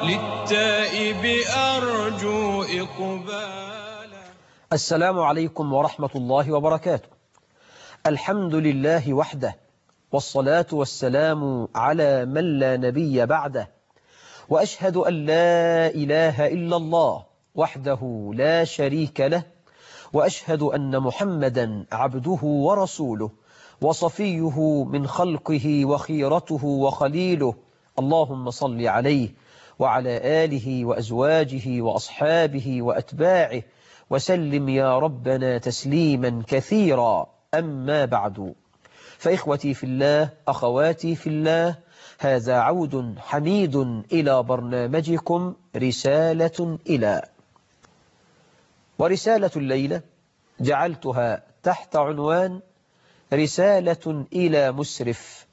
للتائب أرجو إقبالا. السلام عليكم ورحمة الله وبركاته. الحمد لله وحده، والصلاة والسلام على من لا نبي بعده، وأشهد أن لا إله إلا الله وحده لا شريك له، وأشهد أن محمدا عبده ورسوله وصفيه من خلقه وخيرته وخليله. اللهم صل عليه وعلى آله وأزواجه وأصحابه وأتباعه وسلم يا ربنا تسليما كثيرا. أما بعد، فإخوتي في الله، أخواتي في الله، هذا عود حميد إلى برنامجكم رسالة إلى. ورسالة الليلة جعلتها تحت عنوان رسالة إلى مسرف.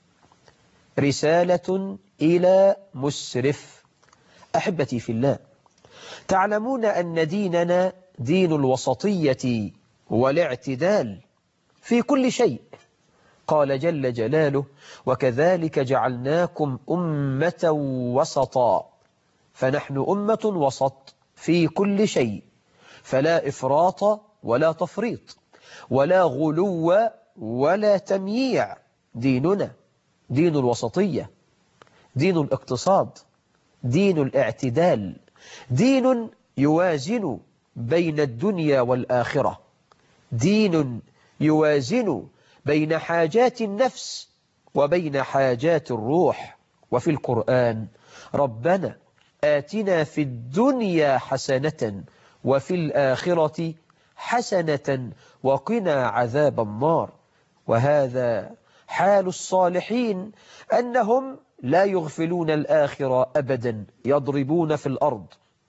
رسالة إلى مسرف. أحبتي في الله، تعلمون أن ديننا دين الوسطية والاعتدال في كل شيء. قال جل جلاله: وكذلك جعلناكم أمة وسطا. فنحن أمة وسط في كل شيء، فلا إفراط ولا تفريط ولا غلو ولا تمييع. ديننا دين الوسطية، دين الاقتصاد، دين الاعتدال، دين يوازن بين الدنيا والآخرة، دين يوازن بين حاجات النفس وبين حاجات الروح. وفي القرآن: ربنا آتنا في الدنيا حسنة وفي الآخرة حسنة وقنا عذاب النار. وهذا حال الصالحين، أنهم لا يغفلون الآخرة أبدا، يضربون في الأرض،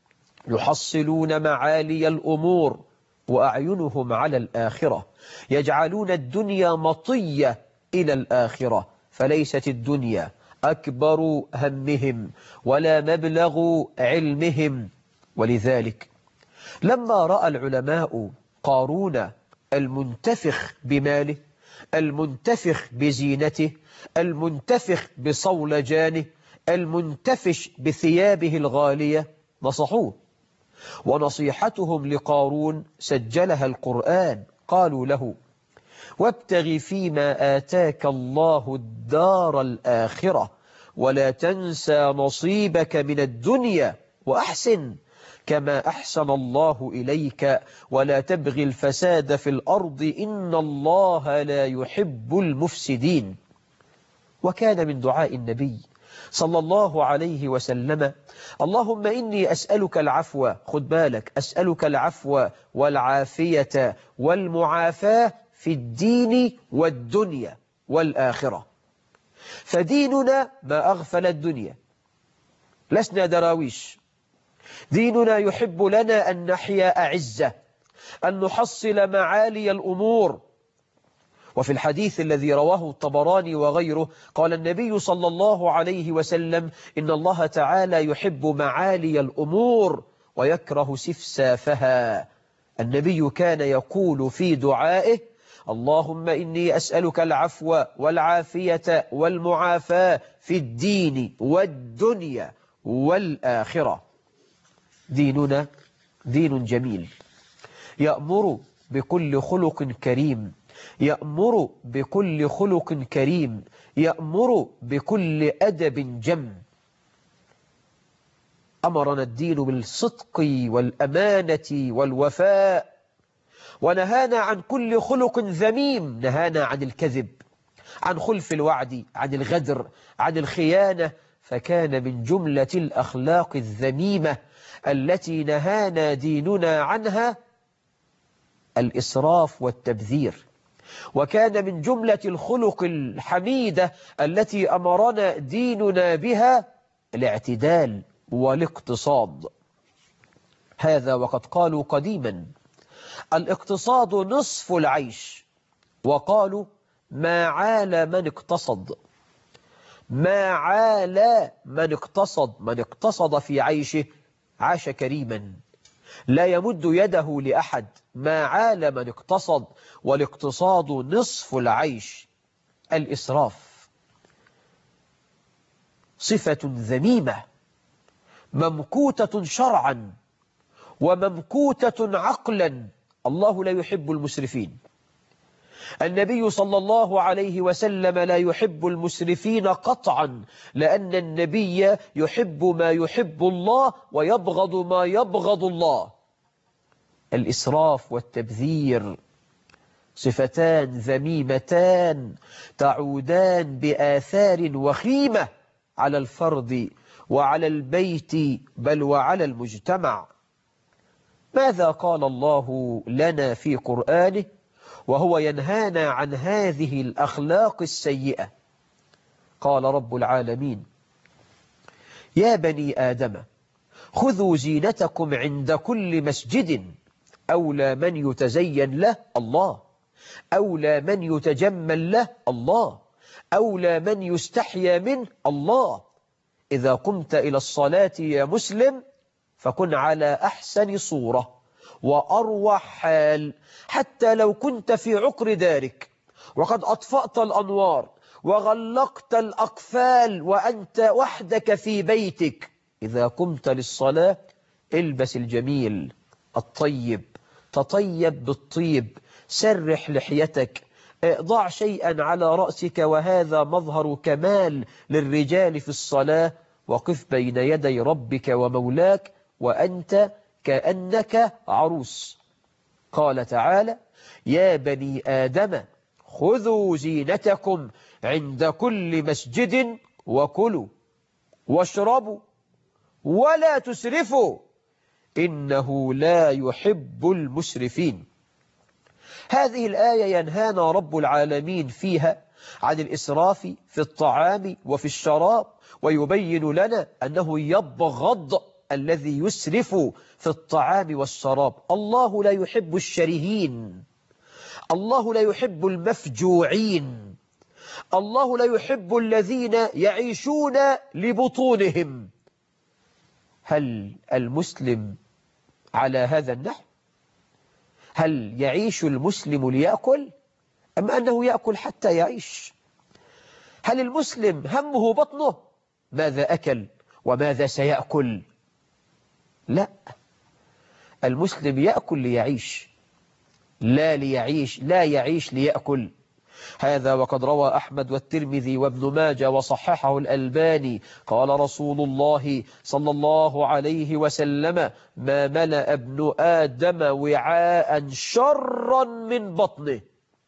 يحصلون معالي الأمور وأعينهم على الآخرة، يجعلون الدنيا مطية إلى الآخرة، فليست الدنيا أكبر همهم ولا مبلغ علمهم. ولذلك لما رأى العلماء قارون المنتفخ بماله، المنتفخ بزينته، المنتفخ بصولجانه، المنتفش بثيابه الغالية، نصحوه. ونصيحتهم لقارون سجلها القرآن. قالوا له: وابتغ فيما آتاك الله الدار الآخرة ولا تنسى نصيبك من الدنيا وأحسن كما أحسن الله إليك ولا تبغي الفساد في الأرض إن الله لا يحب المفسدين. وكان من دعاء النبي صلى الله عليه وسلم: اللهم إني أسألك العفو، خد بالك، أسألك العفو والعافية والمعافاة في الدين والدنيا والآخرة. فديننا ما أغفل الدنيا، لسنا دراويش. ديننا يحب لنا أن نحيا أعزة، أن نحصل معالي الأمور. وفي الحديث الذي رواه الطبراني وغيره قال النبي صلى الله عليه وسلم: إن الله تعالى يحب معالي الأمور ويكره سفسافها. النبي كان يقول في دعائه: اللهم إني أسألك العفو والعافية والمعافاة في الدين والدنيا والآخرة. ديننا دين جميل، يأمر بكل خلق كريم، يأمر بكل خلق كريم، يأمر بكل أدب جم. أمرنا الدين بالصدق والأمانة والوفاء، ونهانا عن كل خلق ذميم. نهانا عن الكذب، عن خلف الوعد، عن الغدر، عن الخيانة. فكان من جملة الأخلاق الذميمة التي نهانا ديننا عنها الإسراف والتبذير. وكان من جملة الخلق الحميدة التي أمرنا ديننا بها الاعتدال والاقتصاد. هذا وقد قالوا قديما: الاقتصاد نصف العيش. وقالوا: ما عال من اقتصد. ما عال من اقتصد. من اقتصد في عيشه عاش كريما، لا يمد يده لأحد. ما عال من اقتصد، والاقتصاد نصف العيش. الإسراف صفة ذميمة ممكوتة شرعا وممكوتة عقلا. الله لا يحب المسرفين. النبي صلى الله عليه وسلم لا يحب المسرفين قطعا، لأن النبي يحب ما يحب الله ويبغض ما يبغض الله. الإسراف والتبذير صفتان ذميمتان تعودان بآثار وخيمة على الفرد وعلى البيت بل وعلى المجتمع. ماذا قال الله لنا في قرآنه وهو ينهانا عن هذه الأخلاق السيئة؟ قال رب العالمين: يا بني آدم خذوا زينتكم عند كل مسجد. أولى من يتزين له الله، أولى من يتجمل له الله، أولى من يستحيا منه الله. إذا قمت إلى الصلاة يا مسلم فكن على أحسن صورة وأروع حال، حتى لو كنت في عقر دارك وقد أطفأت الأنوار وغلقت الأقفال وأنت وحدك في بيتك. إذا قمت للصلاة البس الجميل الطيب، تطيب بالطيب، سرح لحيتك، ضع شيئا على رأسك، وهذا مظهر كمال للرجال في الصلاة. وقف بين يدي ربك ومولاك وأنت كأنك عروس. قال تعالى: يا بني آدم خذوا زينتكم عند كل مسجد وكلوا واشربوا ولا تسرفوا إنه لا يحب المسرفين. هذه الآية ينهانا رب العالمين فيها عن الإسراف في الطعام وفي الشراب، ويبين لنا أنه يبغض الذي يسرف في الطعام والشراب. الله لا يحب الشرهين، الله لا يحب المفجوعين، الله لا يحب الذين يعيشون لبطونهم. هل المسلم على هذا النحو؟ هل يعيش المسلم ليأكل أم أنه يأكل حتى يعيش؟ هل المسلم همه بطنه ماذا أكل وماذا سيأكل؟ لا، المسلم يأكل ليعيش، لا يعيش ليأكل. هذا وقد روى أحمد والترمذي وابن ماجه وصححه الألباني قال رسول الله صلى الله عليه وسلم: ما ملأ ابن آدم وعاء شرا من بطنه.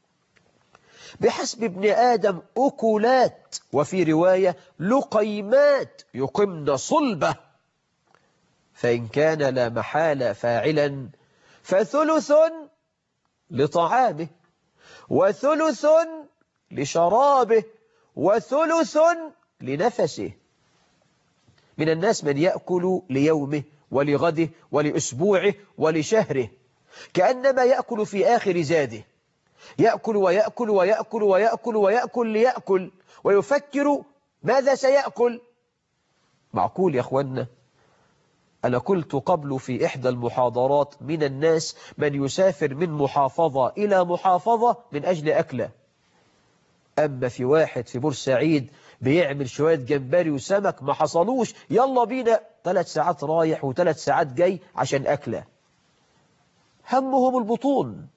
بحسب ابن آدم أكلات، وفي رواية لقيمات يقمن صلبه، فإن كان لا محالة فاعلا فثلث لطعامه وثلث لشرابه وثلث لنفسه. من الناس من يأكل ليومه ولغده ولأسبوعه ولشهره، كأنما يأكل في آخر زاده، يأكل ويأكل ويأكل ويأكل ويأكل ليأكل ويفكر ماذا سيأكل. معقول يا أخوانا؟ أنا قلت قبل في إحدى المحاضرات: من الناس من يسافر من محافظة إلى محافظة من أجل أكله. أما في واحد في بورسعيد بيعمل شوية جمبري وسمك ما حصلوش، يلا بينا 3 ساعات رايح و3 ساعات جاي عشان أكله. همهم البطون.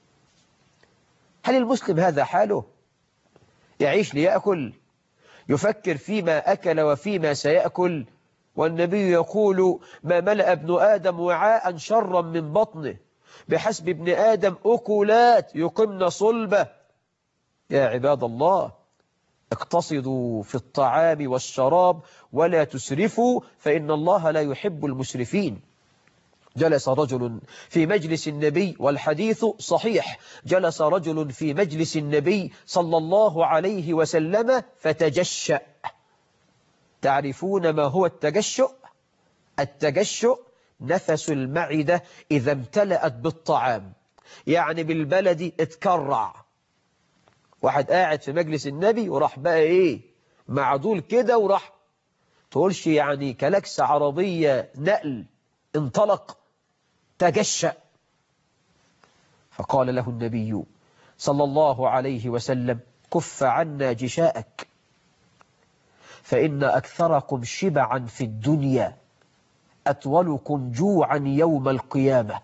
هل المسلم هذا حاله؟ يعيش ليأكل، يفكر فيما أكل وفيما سيأكل. والنبي يقول: ما ملأ ابن آدم وعاء شرا من بطنه. بحسب ابن آدم أكلات يقمن صلبه. يا عباد الله، اقتصدوا في الطعام والشراب ولا تسرفوا، فإن الله لا يحب المسرفين. جلس رجل في مجلس النبي، والحديث صحيح، جلس رجل في مجلس النبي صلى الله عليه وسلم فتجشأ. تعرفون ما هو التجشؤ؟ التجشؤ نفس المعدة إذا امتلأت بالطعام، يعني بالبلد اتكرع. واحد قاعد في مجلس النبي وراح بقى ايه معدول كده، وراح تقولش يعني كلاكس عربية نقل انطلق، تجشأ. فقال له النبي صلى الله عليه وسلم: كف عنا جشاءك، فإن أكثركم شبعا في الدنيا أطولكم جوعا يوم القيامة.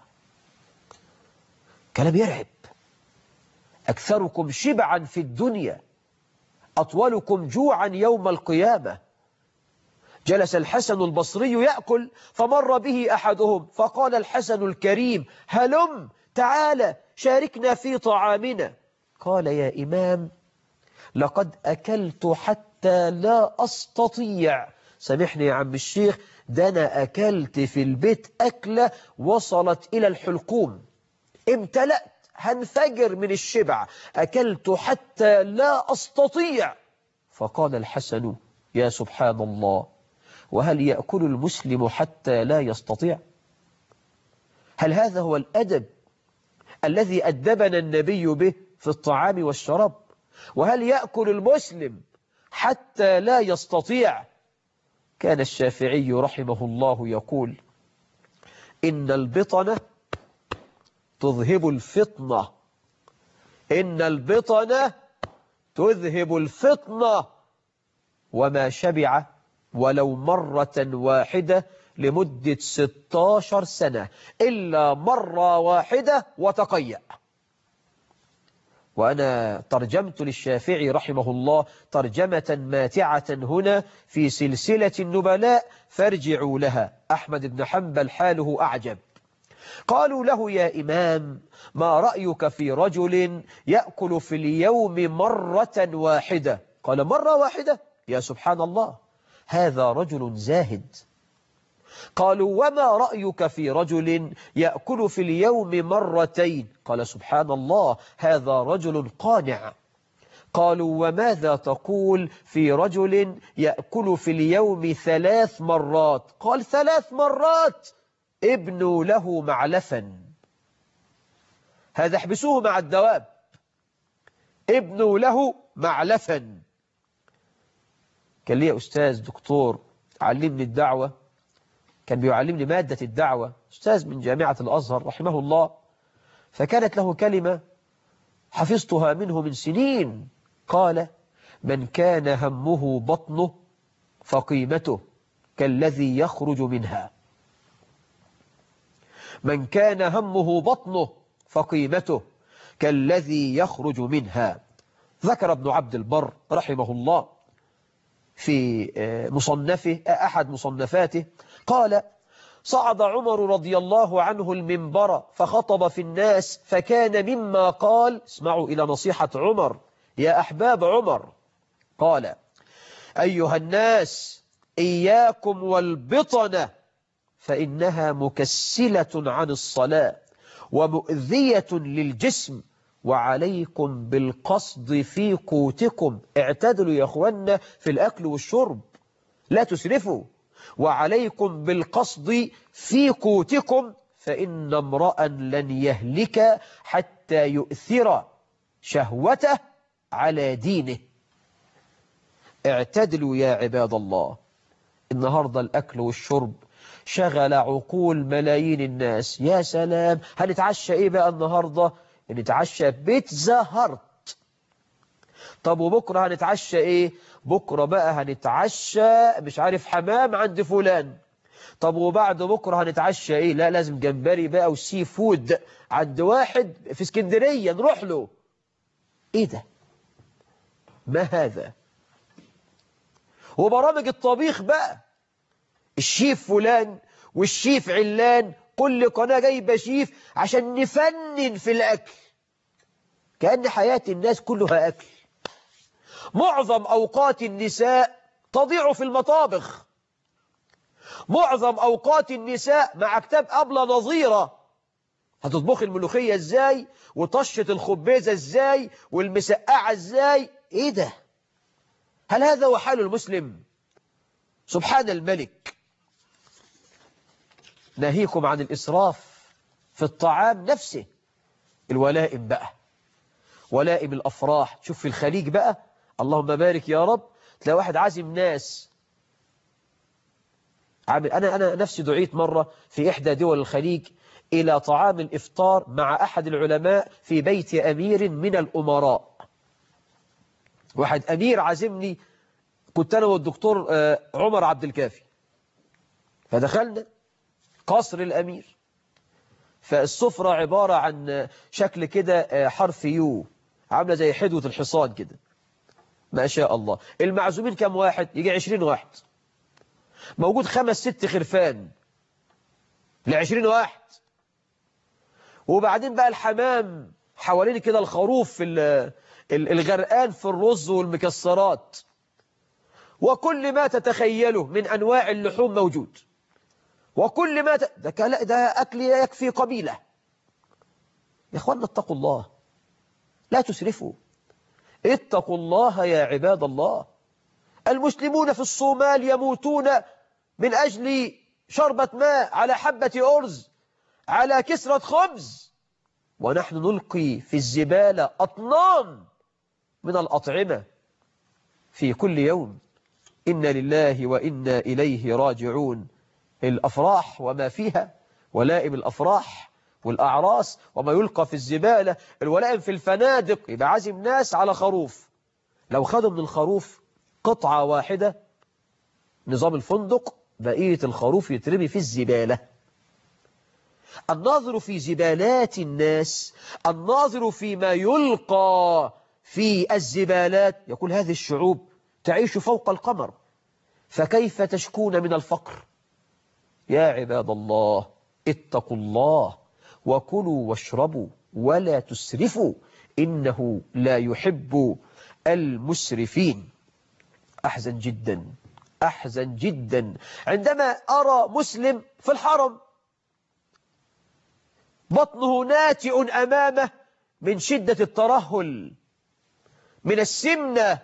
كلام يرعب. أكثركم شبعا في الدنيا أطولكم جوعا يوم القيامة. جلس الحسن البصري يأكل فمر به أحدهم فقال الحسن الكريم: هلم تعال شاركنا في طعامنا. قال: يا إمام لقد أكلت حتى لا أستطيع. سامحني يا عم الشيخ، ده أنا أكلت في البيت أكلة وصلت إلى الحلقوم، امتلأت هنفجر من الشبع، أكلت حتى لا أستطيع. فقال الحسن: يا سبحان الله، وهل يأكل المسلم حتى لا يستطيع؟ هل هذا هو الأدب الذي أدبنا النبي به في الطعام والشراب؟ وهل يأكل المسلم حتى لا يستطيع؟ كان الشافعي رحمه الله يقول: إن البطنة تذهب الفطنة، إن البطنة تذهب الفطنة، وما شبع ولو مرة واحدة لمدة 16 سنة إلا مرة واحدة وتقيأ. وأنا ترجمت للشافعي رحمه الله ترجمة ماتعة هنا في سلسلة النبلاء، فارجعوا لها. أحمد بن حنبل حاله أعجب. قالوا له: يا إمام ما رأيك في رجل يأكل في اليوم مرة واحدة؟ قال: مرة واحدة؟ يا سبحان الله، هذا رجل زاهد. قالوا: وما رأيك في رجل يأكل في اليوم مرتين؟ قال: سبحان الله، هذا رجل قانع. قالوا: وماذا تقول في رجل يأكل في اليوم 3 مرات؟ قال: 3 مرات ابنوا له معلفا. هذا احبسوه مع الدواب، ابنوا له معلفا. كان لي أستاذ دكتور علمني الدعوة، كان بيعلمني مادة الدعوة، أستاذ من جامعة الأزهر رحمه الله، فكانت له كلمة حفظتها منه من سنين. قال: من كان همه بطنه فقيمته كالذي يخرج منها. من كان همه بطنه فقيمته كالذي يخرج منها. ذكر ابن عبد البر رحمه الله في مصنفه أحد مصنفاته قال: صعد عمر رضي الله عنه المنبر فخطب في الناس، فكان مما قال، اسمعوا إلى نصيحة عمر يا أحباب عمر، قال: أيها الناس إياكم والبطنة، فإنها مكسلة عن الصلاة ومؤذية للجسم، وعليكم بالقصد في قوتكم. اعتدلوا يا أخوانا في الأكل والشرب، لا تسرفوا. وعليكم بالقصد في قوتكم، فإن امرأ لن يهلك حتى يؤثر شهوته على دينه. اعتدلوا يا عباد الله. النهاردة الأكل والشرب شغل عقول ملايين الناس. يا سلام، هنتعشى إيه بقى النهاردة؟ نتعشى بيتزا هارت. طب وبكرة هنتعشى إيه؟ بكرة بقى هنتعشى مش عارف حمام عند فلان. طب وبعد بكرة هنتعشى إيه؟ لا لازم جمبري بقى وسي فود عند واحد في اسكندرية نروح له. إيه ده؟ ما هذا؟ وبرامج الطبيخ بقى، الشيف فلان والشيف علان، كل قناة جايبة شيف عشان نفنن في الأكل، كأن حياة الناس كلها أكل. معظم أوقات النساء تضيع في المطابخ، معظم أوقات النساء مع كتاب أبلة نظيرة. هتطبخ الملوخية إزاي، وطشة الخبيزة إزاي، والمسقعة إزاي؟ إيه ده؟ هل هذا هو حال المسلم؟ سبحان الملك. ناهيكم عن الإسراف في الطعام نفسه. الولائم بقى، ولائم الأفراح. شوف في الخليج بقى، اللهم بارك يا رب، تلاقي واحد عازم ناس. أنا نفسي دعيت مرة في إحدى دول الخليج إلى طعام الإفطار مع أحد العلماء في بيت أمير من الأمراء. واحد أمير عازمني، كنت أنا والدكتور عمر عبد الكافي، فدخلنا قصر الأمير. فالسفرة عبارة عن شكل كده حرف يو، عاملة زي حدوة الحصان كده. ما شاء الله. المعزومين كم واحد؟ يجي 20 واحد. موجود 5-6 خرفان ل20 واحد. وبعدين بقى الحمام حوالين كده، الخروف في الغرقان في الرز والمكسرات، وكل ما تتخيله من أنواع اللحوم موجود. وكل ما ده أكل يكفي قبيلة. يا إخوانا اتقوا الله، لا تسرفوا، اتقوا الله يا عباد الله. المسلمون في الصومال يموتون من أجل شربة ماء، على حبة أرز، على كسرة خبز، ونحن نلقي في الزبالة أطنان من الأطعمة في كل يوم. إنا لله وإنا إليه راجعون. الأفراح وما فيها، ولائم الأفراح والأعراس وما يلقى في الزبالة، الولائم في الفنادق. يبقى عازم ناس على خروف، لو خدوا من الخروف قطعة واحدة نظام الفندق، بقية الخروف يترمي في الزبالة. الناظر في زبالات الناس، الناظر فيما يلقى في الزبالات، يقول هذه الشعوب تعيش فوق القمر، فكيف تشكون من الفقر؟ يا عباد الله اتقوا الله وكلوا واشربوا ولا تسرفوا إنه لا يحب المسرفين. أحزن جدا، أحزن جدا عندما أرى مسلم في الحرم بطنه ناتئ أمامه من شدة الترهل، من السمنة،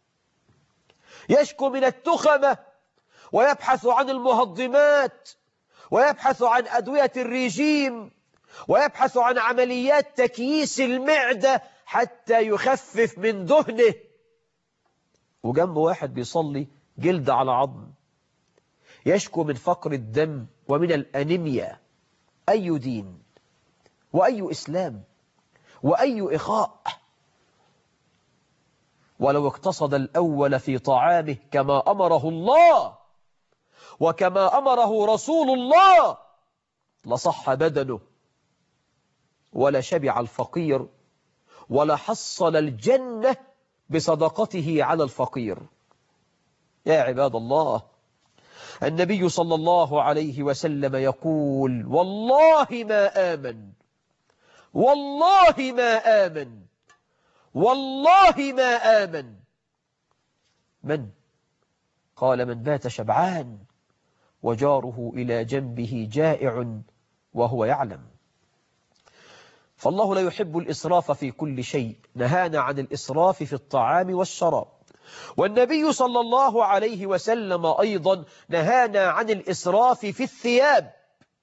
يشكو من التخمة، ويبحث عن المهضمات، ويبحث عن أدوية الريجيم، ويبحث عن عمليات تكييس المعدة حتى يخفف من دهنه، وجنبه واحد بيصلي جلد على عظم، يشكو من فقر الدم ومن الأنيميا. أي دين وأي إسلام وأي إخاء؟ ولو اقتصد الأول في طعامه كما أمره الله وكما أمره رسول الله لصح بدنه، ولا شبع الفقير، ولا حصل الجنة بصدقته على الفقير. يا عباد الله، النبي صلى الله عليه وسلم يقول والله ما آمن، والله ما آمن، والله ما آمن. من؟ قال من بات شبعان وجاره إلى جنبه جائع وهو يعلم. فالله لا يحب الإسراف في كل شيء، نهانا عن الإسراف في الطعام والشراب. والنبي صلى الله عليه وسلم أيضا نهانا عن الإسراف في الثياب.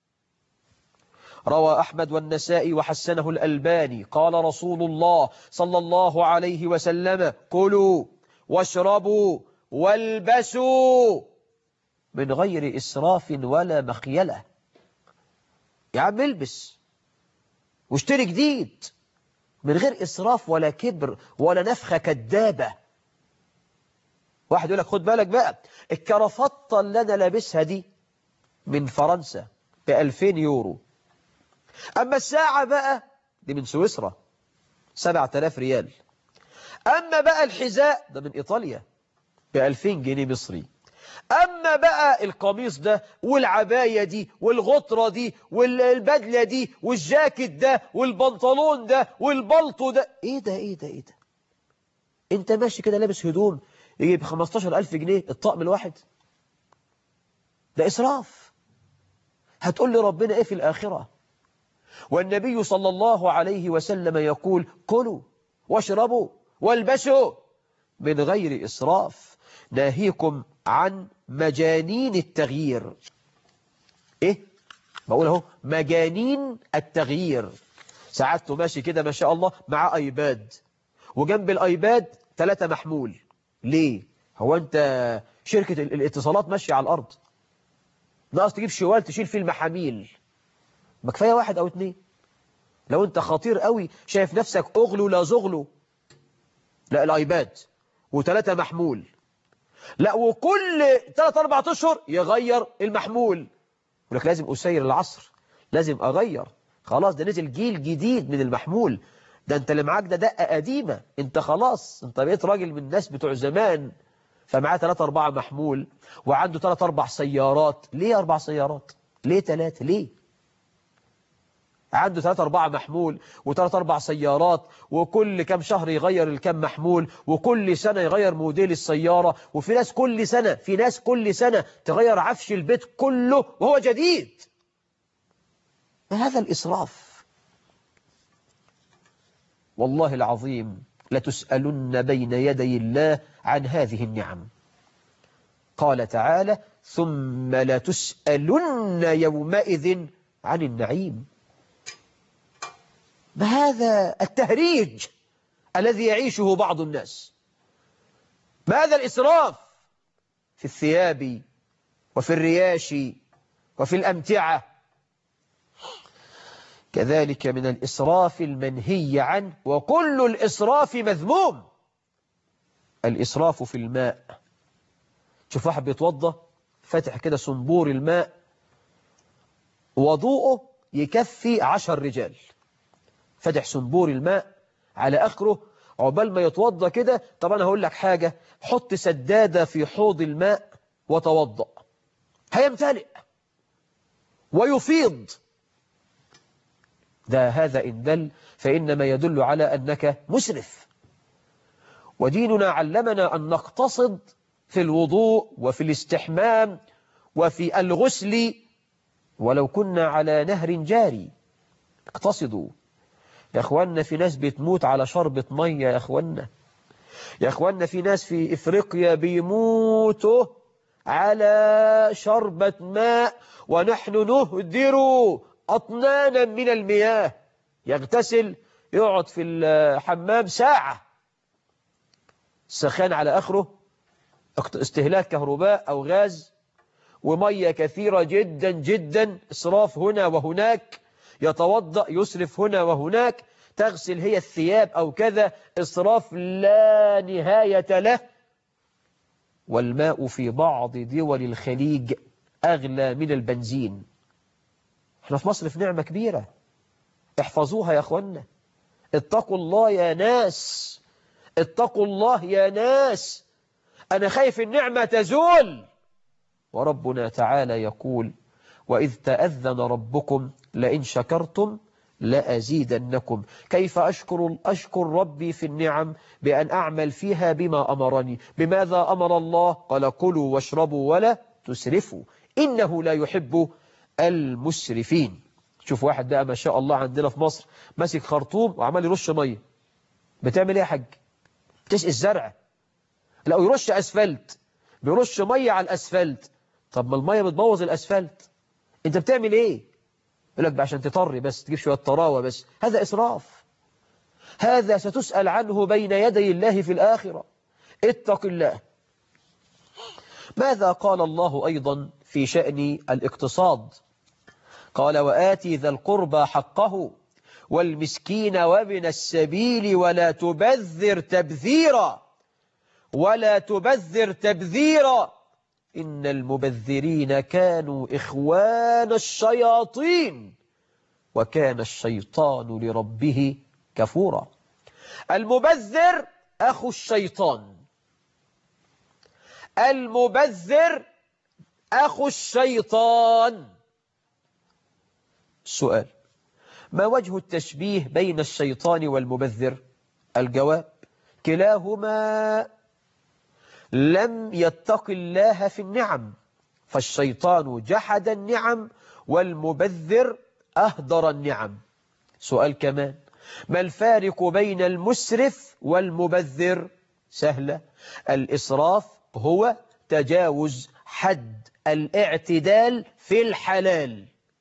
روى أحمد والنسائي وحسنه الألباني قال رسول الله صلى الله عليه وسلم كلوا واشربوا والبسوا من غير إسراف ولا مخيلة. يا عم البس واشتري جديد من غير إسراف ولا كبر ولا نفخة كدابة. واحد يقول لك خد بالك بقى، الكرافتة اللي أنا لابسها دي من فرنسا ب2000 يورو، أما الساعة بقى دي من سويسرا 7000 ريال، أما بقى الحذاء ده من إيطاليا ب2000 جنيه مصري، أما بقى القميص ده والعباية دي والغطرة دي والبدلة دي والجاكيت ده والبنطلون ده والبلطو ده، إيه ده إيه ده إيه ده؟ أنت ماشي كده لابس هدوم يجيب 15000 جنيه الطقم الواحد؟ ده إسراف. هتقول لي ربنا إيه في الآخرة؟ والنبي صلى الله عليه وسلم يقول كلوا واشربوا والبسوا من غير إسراف، ناهيكم عن مجانين التغيير. إيه؟ بقول اهو مجانين التغيير. ساعات ماشي كده ما شاء الله مع ايباد، وجنب الايباد 3 محمول. ليه؟ هو انت شركة الاتصالات ماشية على الارض؟ ناقص تجيب شوال تشيل فيه المحاميل، ما كفايه 1 أو 2. لو انت خطير قوي شايف نفسك اغلو لا زغلو، لا الايباد و3 محمول، لا وكل 3-4 اشهر يغير المحمول، يقول لك لازم أسير العصر، لازم أغير، خلاص ده نزل جيل جديد من المحمول، ده أنت اللي معاك ده دقة قديمة، أنت خلاص أنت بقيت راجل من الناس بتوع زمان، فمعاه 3-4 محمول وعنده 3-4 سيارات. ليه 4 سيارات؟ ليه 3؟ ليه؟ عنده 3-4 محمول و3-4 سيارات، وكل كام شهر يغير الكام محمول، وكل سنة يغير موديل السيارة، وفي ناس كل سنة، في ناس كل سنة تغير عفش البيت كله وهو جديد. هذا الإسراف. والله العظيم لتسألن بين يدي الله عن هذه النعم. قال تعالى ثم لتسألن يومئذ عن النعيم. ما هذا التهريج الذي يعيشه بعض الناس؟ ما هذا الإسراف في الثياب وفي الرياش وفي الأمتعة؟ كذلك من الإسراف المنهي عنه، وكل الإسراف مذموم. الإسراف في الماء. شوف واحد بيتوضى فاتح كده صنبور الماء، وضوءه يكفي 10 رجال، فاتح صنبور الماء على آخره عقبال ما يتوضى كده. طب أنا هقول لك حاجة، حط سدادة في حوض الماء وتوضأ، هيمتلئ ويفيض. هذا إن دل فإنما يدل على أنك مسرف. وديننا علمنا أن نقتصد في الوضوء وفي الاستحمام وفي الغسل، ولو كنا على نهر جاري. اقتصدوا يا أخوانا. في ناس بتموت على شربة مية يا أخوانا. يا أخوانا في ناس في إفريقيا بيموتوا على شربة ماء، ونحن نهدر أطنانا من المياه. يغتسل يقعد في الحمام ساعة، سخان على آخره، استهلاك كهرباء أو غاز، ومية كثيرة جدا جدا، إسراف هنا وهناك، يتوضأ يسرف هنا وهناك، تغسل هي الثياب أو كذا، إسراف لا نهاية له. والماء في بعض دول الخليج أغلى من البنزين. احنا في مصر في نعمة كبيرة، احفظوها يا أخوانا. اتقوا الله يا ناس، اتقوا الله يا ناس، أنا خايف النعمة تزول. وربنا تعالى يقول وإذ تأذن ربكم لئن شكرتم لأزيدنكم. كيف أشكر ربي في النعم؟ بأن أعمل فيها بما أمرني. بماذا أمر الله؟ قال كلوا واشربوا ولا تسرفوا إنه لا يحب المسرفين. شوف واحد بقى ما شاء الله عندنا في مصر ماسك خرطوم وعمال يرش مية. بتعمل ايه يا حاج؟ تسقي الزرع؟ لا يرش أسفلت، بيرش مية على الأسفلت. طب ما المية بتبوظ الأسفلت، انت بتعمل ايه؟ يقول لك عشان تطري بس، تجيب شوية طراوة بس. هذا إسراف، هذا ستسأل عنه بين يدي الله في الآخرة. اتق الله. ماذا قال الله أيضا في شأن الاقتصاد؟ قال وآتي ذا القربى حقه والمسكين وابن السبيل ولا تبذر تبذيرا، ولا تبذر تبذيرا إن المبذرين كانوا إخوان الشياطين وكان الشيطان لربه كفورا. المبذر أخو الشيطان، المبذر أخو الشيطان. السؤال: ما وجه التشبيه بين الشيطان والمبذر؟ الجواب: كلاهما لم يتق الله في النعم، فالشيطان جحد النعم والمبذر أهدر النعم. سؤال كمان: ما الفارق بين المسرف والمبذر؟ سهلة، الإسراف هو تجاوز حد الاعتدال في الحلال،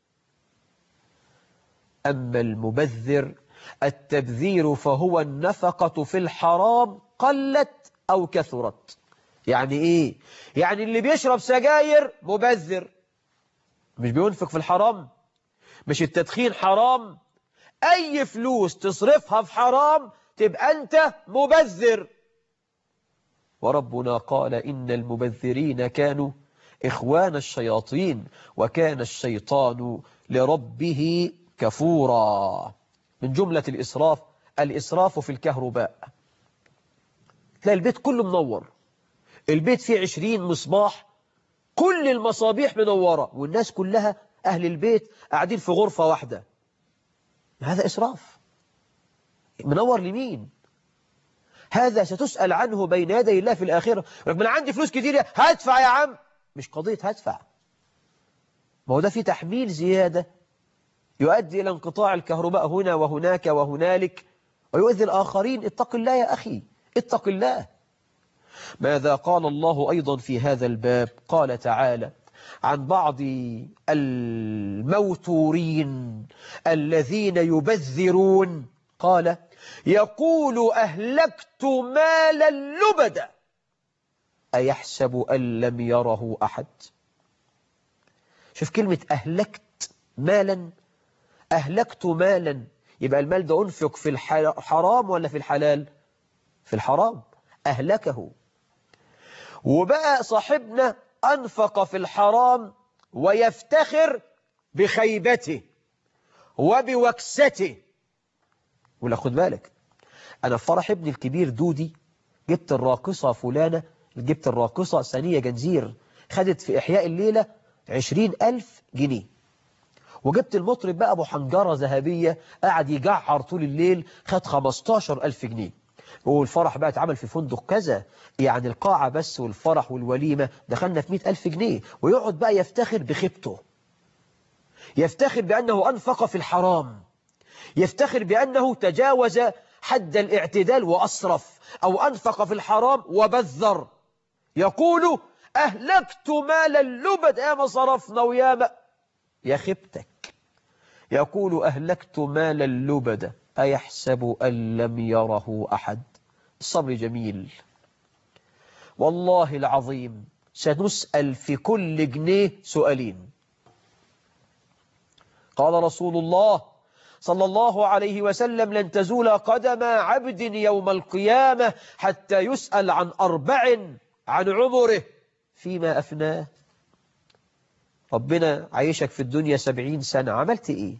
أما المبذر التبذير فهو النفقة في الحرام قلت أو كثرت. يعني إيه؟ يعني اللي بيشرب سجاير مبذر، مش بينفق في الحرام، مش التدخين حرام، أي فلوس تصرفها في حرام تبقى أنت مبذر. وربنا قال إن المبذرين كانوا إخوان الشياطين وكان الشيطان لربه كفورا. من جملة الإسراف في الكهرباء. تلاقي البيت كله منور، البيت فيه 20 مصباح، كل المصابيح منورة، والناس كلها أهل البيت قاعدين في غرفة واحدة. هذا إسراف. منور لمين؟ هذا ستسأل عنه بين يدي الله في الآخرة. من عندي فلوس كتير هدفع يا عم، مش قضية هدفع، ما هو ده في تحميل زيادة يؤدي إلى انقطاع الكهرباء هنا وهناك وهنالك ويؤذي الآخرين. اتق الله يا أخي، اتق الله. ماذا قال الله أيضا في هذا الباب؟ قال تعالى عن بعض الموتورين الذين يبذرون، قال يقول أهلكت مالا لبدا أيحسب أن لم يره أحد. شوف كلمة أهلكت مالا، أهلكت مالا، يبقى المال ده أنفق في الحرام ولا في الحلال؟ في الحرام، أهلكه. وبقى صاحبنا أنفق في الحرام ويفتخر بخيبته وبوكسته. ولا خد بالك، أنا في فرح ابني الكبير دودي جبت الراقصة فلانة، جبت الراقصة ثانية جنزير، خدت في إحياء الليلة 20,000 جنيه. وجبت المطرب بقى أبو حنجرة ذهبية قاعد يجعر طول الليل، خد 15,000 جنيه. والفرح بقى اتعمل في فندق كذا، يعني القاعة بس والفرح والوليمة دخلنا في 100,000 جنيه. ويقعد بقى يفتخر بخيبته، يفتخر بأنه أنفق في الحرام، يفتخر بأنه تجاوز حد الاعتدال وأسرف، أو أنفق في الحرام وبذر. يقول أهلكت مالا لبد، يا ما صرفنا ويا يا خبتك. يقول أهلكت مالا لبدا أيحسب أن لم يره أحد. الصبر جميل والله العظيم. سنسأل في كل جنيه سؤالين. قال رسول الله صلى الله عليه وسلم لن تزول قدم عبد يوم القيامة حتى يسأل عن 4: عن عمره فيما أفناه. ربنا عايشك في الدنيا 70 سنة، عملت إيه؟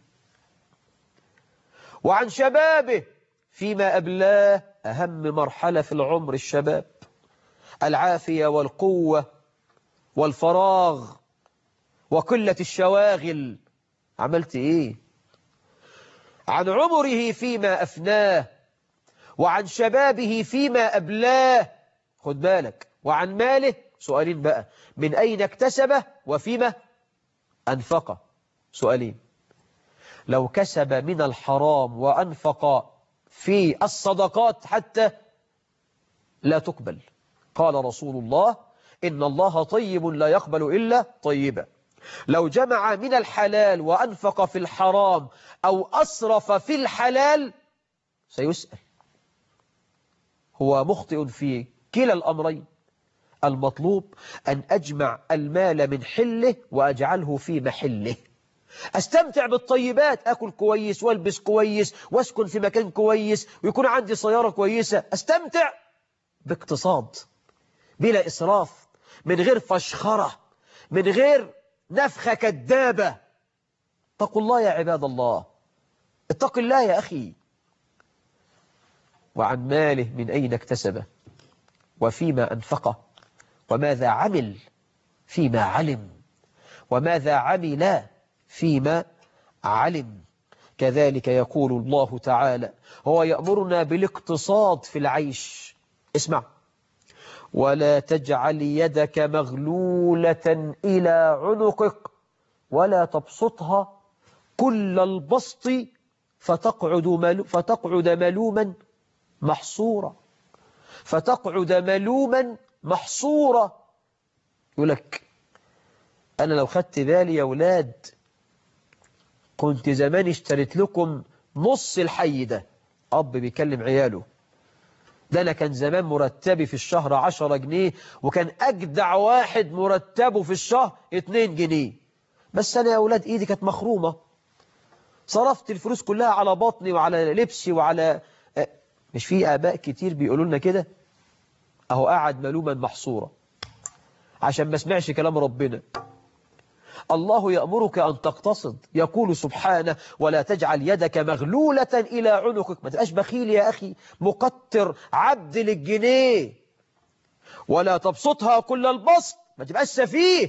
وعن شبابه فيما أبلاه، أهم مرحلة في العمر الشباب، العافية والقوة والفراغ وقلة الشواغل، عملت إيه؟ عن عمره فيما أفناه، وعن شبابه فيما أبلاه، خد بالك، وعن ماله سؤالين بقى: من أين اكتسبه وفيما أنفقه. سؤالين. لو كسب من الحرام وأنفق في الصدقات حتى لا تقبل. قال رسول الله إن الله طيب لا يقبل إلا طيبا. لو جمع من الحلال وأنفق في الحرام أو أسرف في الحلال سيسأل. هو مخطئ في كلا الأمرين. المطلوب أن أجمع المال من حله وأجعله في محله. أستمتع بالطيبات، أكل كويس والبس كويس واسكن في مكان كويس ويكون عندي سيارة كويسة. أستمتع باقتصاد بلا إسراف، من غير فشخرة، من غير نفخة كذابة. اتقوا الله يا عباد الله، اتق الله يا أخي. وعن ماله من أين اكتسبه وفيما أنفقه وماذا عمل فيما علم وماذا عمل فيما علم. كذلك يقول الله تعالى هو يأمرنا بالاقتصاد في العيش. اسمع: ولا تجعل يدك مغلولة إلى عنقك ولا تبسطها كل البسط فتقعد ملوما محصورا. فتقعد ملوما محصورا. يقول لك أنا لو خدت بالي يا ولاد كنت زمان اشتريت لكم نص الحي ده. أب بيكلم عياله: ده أنا كان زمان مرتبي في الشهر 10 جنيه، وكان أجدع واحد مرتبه في الشهر 2 جنيه، بس أنا يا ولاد إيدي كانت مخرومة، صرفت الفلوس كلها على بطني وعلى لبسي وعلى مش في آباء كتير بيقولوا لنا كده؟ أهو قاعد ملوما محصورا. عشان ما اسمعش كلام ربنا. الله يأمرك أن تقتصد، يقول سبحانه ولا تجعل يدك مغلولة إلى عنقك. ما تبقاش بخيل يا أخي مقتر عبد للجنيه. ولا تبسطها كل البسط، ما تبقاش سفيه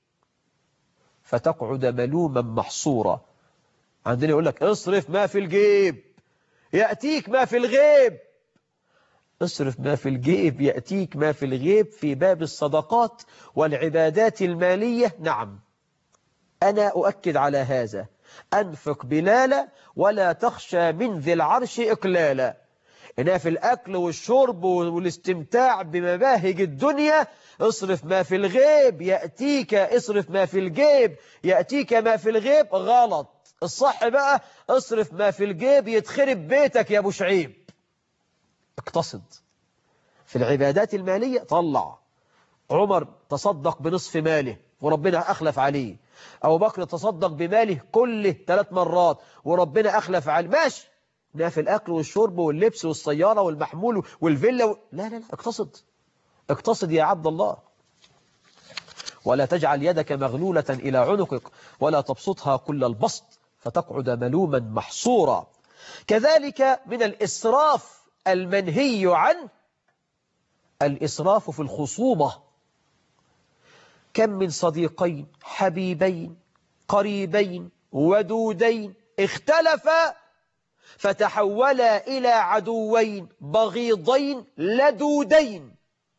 فتقعد ملوما محصورا. عندنا يقول لك اصرف ما في الجيب يأتيك ما في الغيب. اصرف ما في الجيب يأتيك ما في الغيب في باب الصدقات والعبادات المالية. نعم، أنا أؤكد على هذا. أنفق بلالا ولا تخشى من ذي العرش إقلالا. إنها في الأكل والشرب والاستمتاع بمباهج الدنيا. اصرف ما في الغيب يأتيك، اصرف ما في الجيب يأتيك ما في الغيب. غلط. الصح بقى اصرف ما في الجيب يتخرب بيتك يا أبو شعيب. اقتصد في العبادات المالية. طلع. عمر تصدق بنصف ماله وربنا أخلف عليه. أبو بكر تصدق بماله كله 3 مرات وربنا أخلف عليه. ماشي، ده في الأكل والشرب واللبس والسيارة والمحمول والفيلا لا لا لا، اقتصد. اقتصد يا عبد الله. ولا تجعل يدك مغلولة إلى عنقك ولا تبسطها كل البسط فتقعد ملوما محصورا. كذلك من الإسراف المنهي عنه الإسراف في الخصومة. كم من صديقين حبيبين قريبين ودودين اختلفا فتحولا إلى عدوين بغيضين لدودين.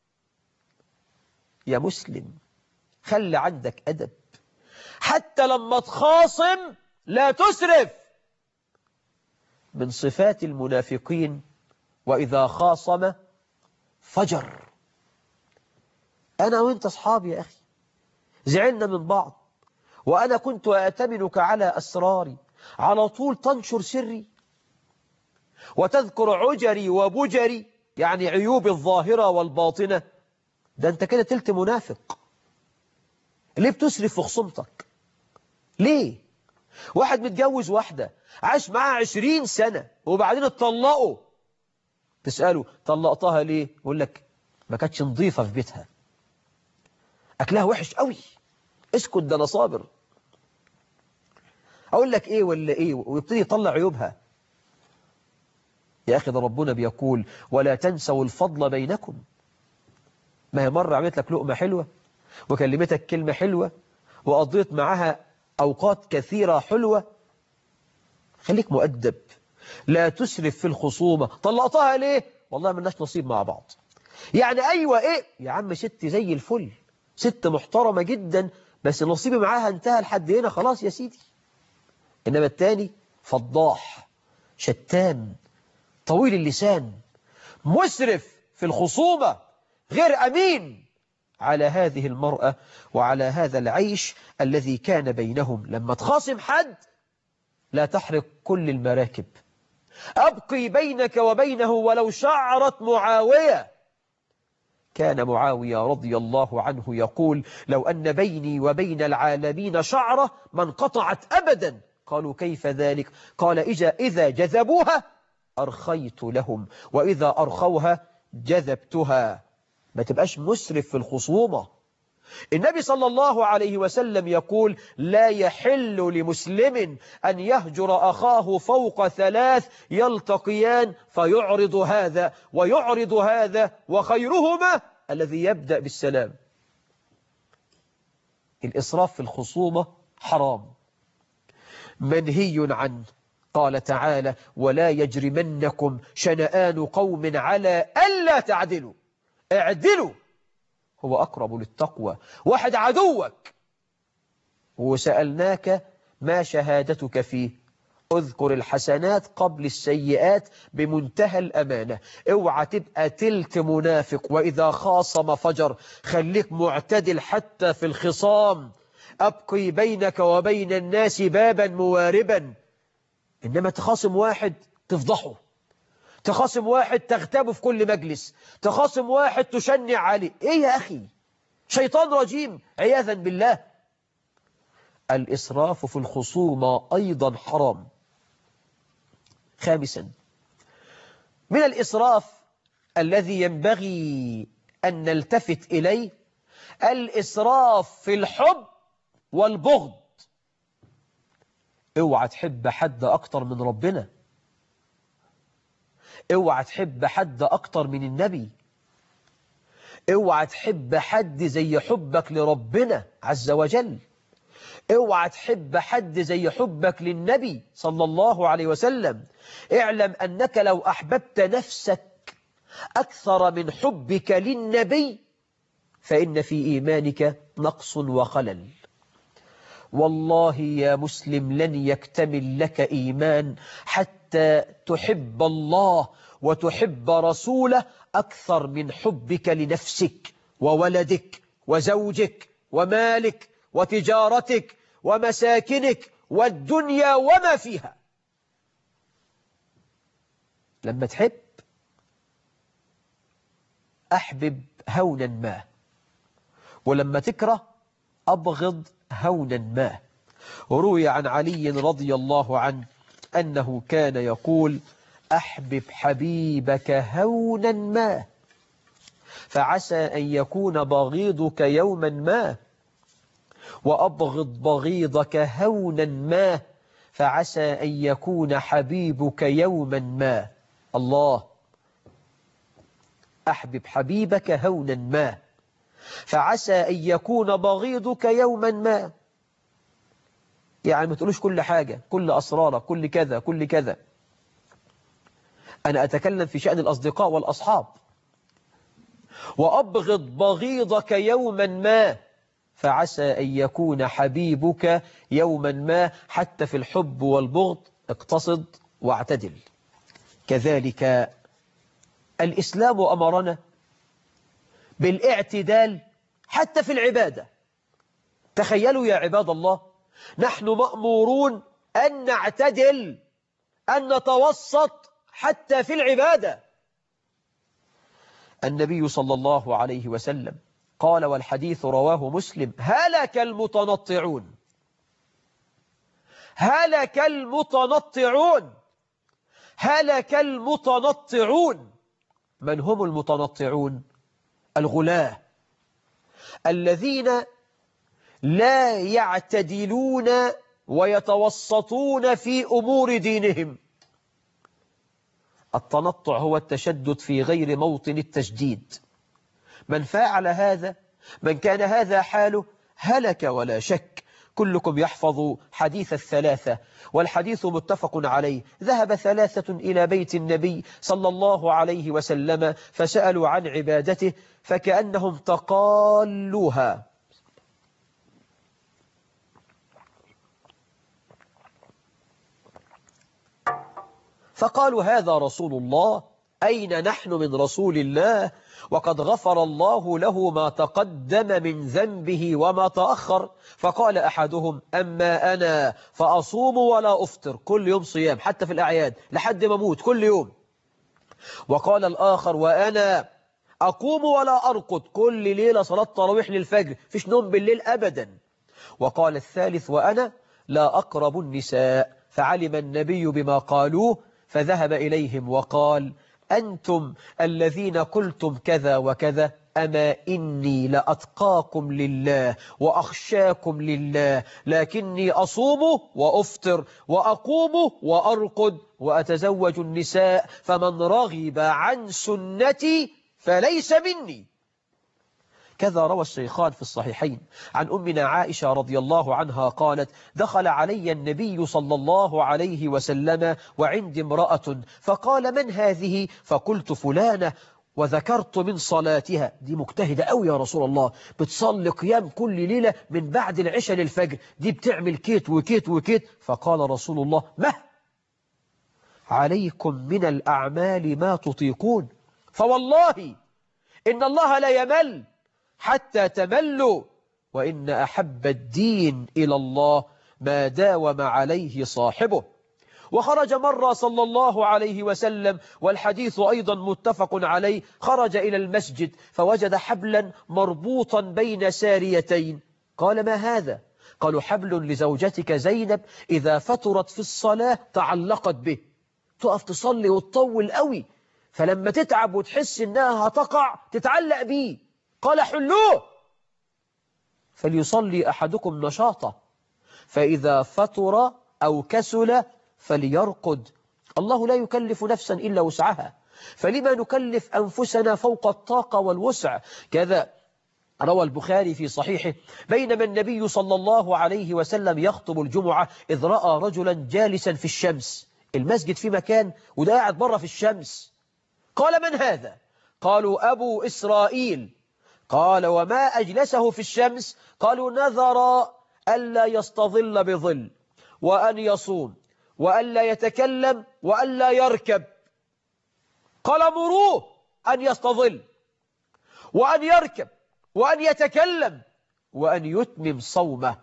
يا مسلم خلي عندك أدب، حتى لما تخاصم لا تسرف. من صفات المنافقين وإذا خاصم فجر. أنا وإنت أصحاب يا أخي، زعلنا من بعض وأنا كنت أأتمنك على أسراري، على طول تنشر سري وتذكر عجري وبجري، يعني عيوب الظاهرة والباطنة. ده أنت كده تلت منافق. ليه بتسرف في خصومتك؟ ليه؟ واحد متجوز واحدة عاش معاها 20 سنة وبعدين اتطلقوا، تسأله طلقتها ليه؟ يقول لك ما كانتش نظيفة في بيتها، أكلها وحش قوي. اسكت، ده أنا صابر. أقول لك إيه ولا إيه، ويبتدي يطلع عيوبها. يا أخي ده ربنا بيقول ولا تنسوا الفضل بينكم. ما هي مرة عملت لك لقمة حلوة وكلمتك كلمة حلوة وقضيت معها أوقات كثيرة حلوة. خليك مؤدب، لا تسرف في الخصومة. طلقتها ليه؟ والله ملناش نصيب مع بعض. يعني أيوة إيه يا عم، ست زي الفل، ست محترمة جدا، بس نصيبي معاها انتهى لحد هنا، خلاص يا سيدي. إنما التاني فضاح شتان طويل اللسان مسرف في الخصومة، غير أمين على هذه المرأة وعلى هذا العيش الذي كان بينهم. لما تخاصم حد لا تحرق كل المراكب، أبقي بينك وبينه ولو شعرت معاوية. كان معاوية رضي الله عنه يقول لو أن بيني وبين العالمين شعرة ما انقطعت أبدا. قالوا كيف ذلك؟ قال إذا جذبوها أرخيت لهم وإذا أرخوها جذبتها. ما تبقاش مسرف في الخصومة. النبي صلى الله عليه وسلم يقول لا يحل لمسلم أن يهجر أخاه فوق 3 يلتقيان فيعرض هذا ويعرض هذا وخيرهما الذي يبدأ بالسلام. الإسراف في الخصومة حرام منهي عنه. قال تعالى ولا يجرمنكم شنآن قوم على ألا تعدلوا، اعدلوا هو أقرب للتقوى. واحد عدوك وسألناك ما شهادتك فيه، اذكر الحسنات قبل السيئات بمنتهى الأمانة. اوعى تبقى تلت منافق وإذا خاصم فجر. خليك معتدل حتى في الخصام، أبقي بينك وبين الناس بابا مواربا. إنما تخاصم واحد تفضحه، تخاصم واحد تغتابه في كل مجلس، تخاصم واحد تشنع عليه. إيه يا أخي، شيطان رجيم عياذا بالله. الإسراف في الخصومة أيضا حرام. خامسا من الإسراف الذي ينبغي أن نلتفت إليه الإسراف في الحب والبغض. اوعى تحب حد أكتر من ربنا، اوعى تحب حد أكتر من النبي، اوعى تحب حد زي حبك لربنا عز وجل، اوعى تحب حد زي حبك للنبي صلى الله عليه وسلم. اعلم أنك لو أحببت نفسك أكثر من حبك للنبي فإن في إيمانك نقص وخلل. والله يا مسلم لن يكتمل لك إيمان حتى تحب الله وتحب رسوله أكثر من حبك لنفسك وولدك وزوجك ومالك وتجارتك ومساكنك والدنيا وما فيها. لما تحب أحبب هونا ما، ولما تكره أبغض هونا ما. وروي عن علي رضي الله عنه أنه كان يقول: أحبب حبيبك هونا ما فعسى أن يكون بغيضك يوما ما، وأبغض بغيضك هونا ما فعسى أن يكون حبيبك يوما ما. الله، أحبب حبيبك هونا ما فعسى أن يكون بغيضك يوما ما. يعني ما تقولوش كل حاجة، كل أسرارك، كل كذا كل كذا. أنا أتكلم في شأن الأصدقاء والأصحاب. وأبغض بغيضك يوما ما فعسى أن يكون حبيبك يوما ما. حتى في الحب والبغض اقتصد واعتدل. كذلك الإسلام أمرنا بالاعتدال حتى في العبادة. تخيلوا يا عباد الله، نحن مأمورون أن نعتدل، أن نتوسط حتى في العبادة. النبي صلى الله عليه وسلم قال، والحديث رواه مسلم: هلك المتنطعون، هلك المتنطعون، هلك المتنطعون. من هم المتنطعون؟ الغلاة الذين لا يعتدلون ويتوسطون في أمور دينهم. التنطع هو التشدد في غير موطن التشديد. من فعل هذا، من كان هذا حاله، هلك ولا شك. كلكم يحفظ حديث الثلاثة، والحديث متفق عليه. ذهب ثلاثة إلى بيت النبي صلى الله عليه وسلم فسألوا عن عبادته فكأنهم تقالوها. فقالوا: هذا رسول الله، أين نحن من رسول الله؟ وقد غفر الله له ما تقدم من ذنبه وما تأخر. فقال أحدهم: أما أنا فأصوم ولا أفطر، كل يوم صيام حتى في الأعياد لحد ما أموت كل يوم. وقال الآخر: وأنا أقوم ولا أرقد، كل ليلة صلاة تراويح للفجر، فيش نوم بالليل أبدا. وقال الثالث: وأنا لا أقرب النساء. فعلم النبي بما قالوه فذهب إليهم وقال: أنتم الذين قلتم كذا وكذا، أما إني لأتقاكم لله وأخشاكم لله، لكني أصوم وأفطر وأقوم وأرقد وأتزوج النساء، فمن رغب عن سنتي فليس مني. كذا روى الشيخان في الصحيحين عن أمنا عائشة رضي الله عنها قالت: دخل علي النبي صلى الله عليه وسلم وعندي امرأة، فقال: من هذه؟ فقلت: فلانة. وذكرت من صلاتها، دي مجتهدة أوي يا رسول الله، بتصلي قيام كل ليلة من بعد العشاء للفجر، دي بتعمل كيت وكيت وكيت. فقال رسول الله: ما عليكم من الأعمال ما تطيقون، فوالله إن الله لا يمل حتى تملوا، وإن أحب الدين إلى الله ما داوم عليه صاحبه. وخرج مرة صلى الله عليه وسلم، والحديث أيضا متفق عليه، خرج إلى المسجد فوجد حبلا مربوطا بين ساريتين. قال: ما هذا؟ قالوا: حبل لزوجتك زينب، إذا فترت في الصلاة تعلقت به، تقف تصلي وتطول قوي، فلما تتعب وتحس إنها هتقع تتعلق بيه. قال: حلوه. فليصلي أحدكم نشاطه، فإذا فطر أو كسل فليرقد. الله لا يكلف نفسا إلا وسعها، فلما نكلف أنفسنا فوق الطاقة والوسع؟ كذا روى البخاري في صحيحه: بينما النبي صلى الله عليه وسلم يخطب الجمعة إذ رأى رجلا جالسا في الشمس، المسجد في مكان وده قاعد بره في الشمس. قال: من هذا؟ قالوا: أبو إسرائيل. قال: وما أجلسه في الشمس؟ قالوا: نذر ألا يستظل بظل، وأن يصوم، وأن لا يتكلم، وأن لا يركب. قال: مروه أن يستظل، وأن يركب، وأن يتكلم، وأن يتمم صومه.